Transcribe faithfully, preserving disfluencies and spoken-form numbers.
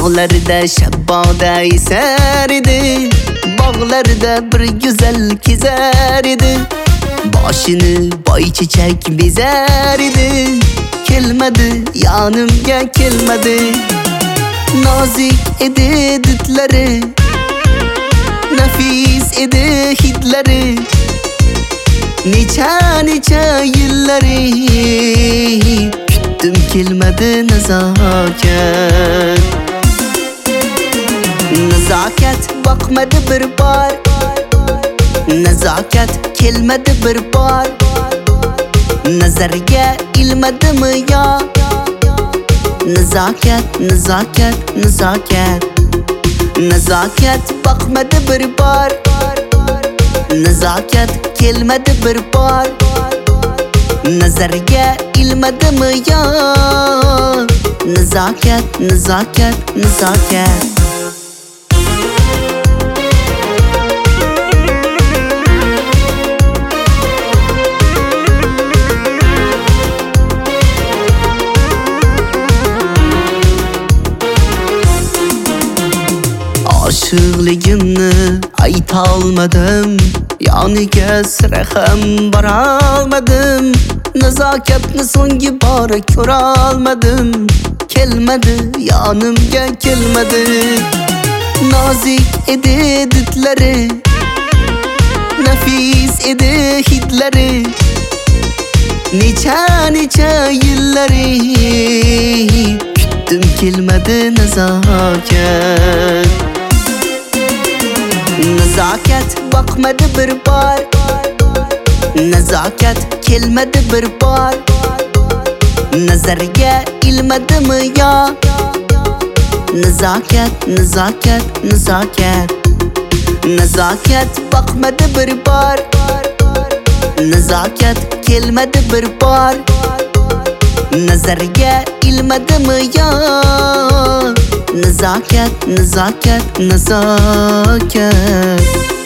Dağlarda şabboda eser idi, bağlarda bir güzel kezer idi. Başını boy çiçek bezer idi, kelmedi yanımga kelmedi. Nazik idi didlari, nafis idi hidlari. Necha necha yillari kutdim kelmedi nazokat. Nazokat boqmadi bir bor, nazokat kelmadi bir bor. Nazarga ilmadimi yo? Nazokat, nazokat, nazokat. Nazokat boqmadi bir bor, nazokat kelmadi bir bor. Nazarga ilmadimi yo? Nazokat, nazokat, nazokat. Aşıqligimni aytolmadim, yoniga sira ham borolmadim. Nazokatni so'nggi bora ko'rolmadim, kelmadi yonimga kelmadi. Nozik edi didlari, nafis edi hidlari. Necha necha yillari kutdim kelmadi nazokat. Nazokat boqmadi bir bor, nazokat kelmadi bir bor. Nazarga ilmadimi yo? Nazokat, nazokat, nazokat. Nazokat boqmadi bir bor, nazokat kelmadi bir bor. Nazarga ilmadimi yo? Nazokat, nazokat, nazokat.